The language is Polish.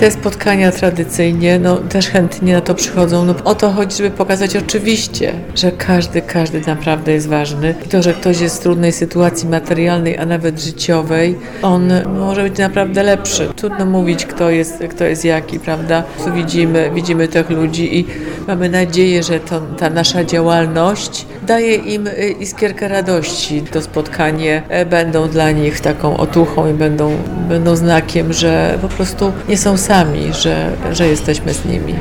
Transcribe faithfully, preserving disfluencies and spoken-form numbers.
Te spotkania tradycyjnie, no też chętnie na to przychodzą. No o to chodzi, żeby pokazać oczywiście, że każdy, każdy naprawdę jest ważny. I to, że ktoś jest w trudnej sytuacji materialnej, a nawet życiowej, on może być naprawdę lepszy. Trudno mówić, kto jest, kto jest jaki, prawda? Tu widzimy, widzimy tych ludzi i mamy nadzieję, że to, ta nasza działalność daje im iskierkę radości. To spotkanie będą dla nich taką otuchą i będą, będą znakiem, że po prostu nie są sami, że, że jesteśmy z nimi.